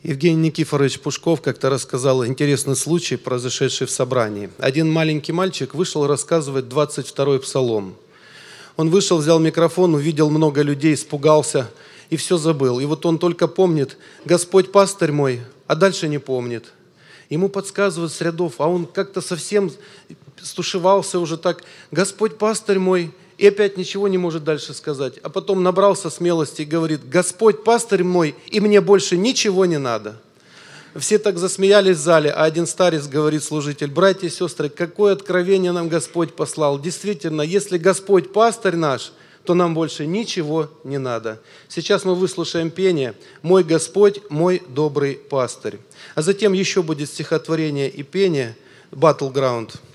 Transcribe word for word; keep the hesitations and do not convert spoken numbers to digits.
Евгений Никифорович Пушков как-то рассказал интересный случай, произошедший в собрании. Один маленький мальчик вышел рассказывать двадцать второй псалом. Он вышел, взял микрофон, увидел много людей, испугался и все забыл. И вот он только помнит: «Господь пастырь мой», а дальше не помнит. Ему подсказывают с рядов, а он как-то совсем стушевался уже так: «Господь пастырь мой», и опять ничего не может дальше сказать. А потом набрался смелости и говорит: «Господь пастырь мой, и мне больше ничего не надо». Все так засмеялись в зале, а один старец говорит: служитель: «Братья и сестры, какое откровение нам Господь послал! Действительно, если Господь пастырь наш, то нам больше ничего не надо». Сейчас мы выслушаем пение «Мой Господь, мой добрый пастырь». А затем еще будет стихотворение и пение «Battleground».